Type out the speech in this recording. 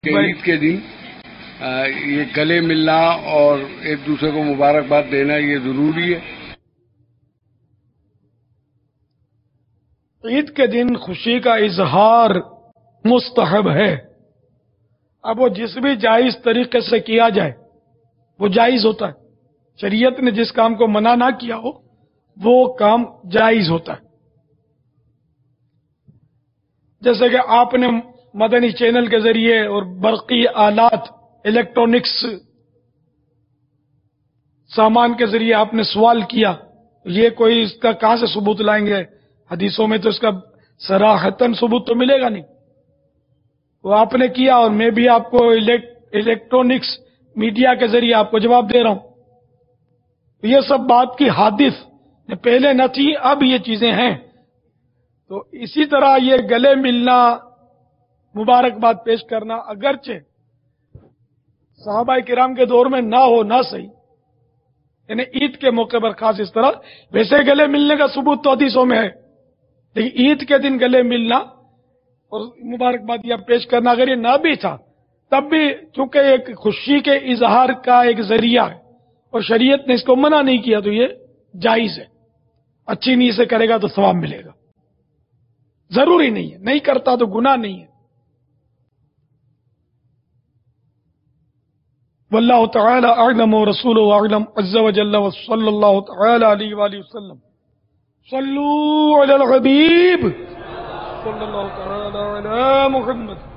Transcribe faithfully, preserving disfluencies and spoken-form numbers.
کہ عید کے دن یہ گلے ملنا اور ایک دوسرے کو مبارکباد دینا یہ ضروری ہے۔ عید کے دن خوشی کا اظہار مستحب ہے۔ اب وہ جس بھی جائز طریقے سے کیا جائے وہ جائز ہوتا ہے۔ شریعت نے جس کام کو منع نہ کیا ہو وہ کام جائز ہوتا ہے۔ جیسے کہ آپ نے مدنی چینل کے ذریعے اور برقی آلات الیکٹرانکس سامان کے ذریعے آپ نے سوال کیا، یہ کوئی اس کا کہاں سے ثبوت لائیں گے؟ حدیثوں میں تو اس کا صراحتاً ثبوت تو ملے گا نہیں۔ وہ آپ نے کیا اور میں بھی آپ کو الیکٹرانکس میڈیا کے ذریعے آپ کو جواب دے رہا ہوں۔ یہ سب بات کی حادث پہلے نہ تھی، اب یہ چیزیں ہیں۔ تو اسی طرح یہ گلے ملنا، مبارکباد پیش کرنا اگرچہ صحابہ کرام کے دور میں نہ ہو نہ صحیح، یعنی عید کے موقع پر خاص اس طرح، ویسے گلے ملنے کا ثبوت تو حدیثوں میں ہے، لیکن عید کے دن گلے ملنا اور مبارکباد یا پیش کرنا اگر یہ نہ بھی تھا تب بھی چونکہ ایک خوشی کے اظہار کا ایک ذریعہ ہے اور شریعت نے اس کو منع نہیں کیا تو یہ جائز ہے۔ اچھی نیت سے کرے گا تو ثواب ملے گا، ضروری نہیں ہے، نہیں کرتا تو گناہ نہیں ہے۔ واللہ تعالی اعلم ورسولہ اعلم عز وجل وصلی اللہ تعالی علیہ وآلہ وسلم۔ صلو علی الحبیب صلی اللہ تعالی علی محمد۔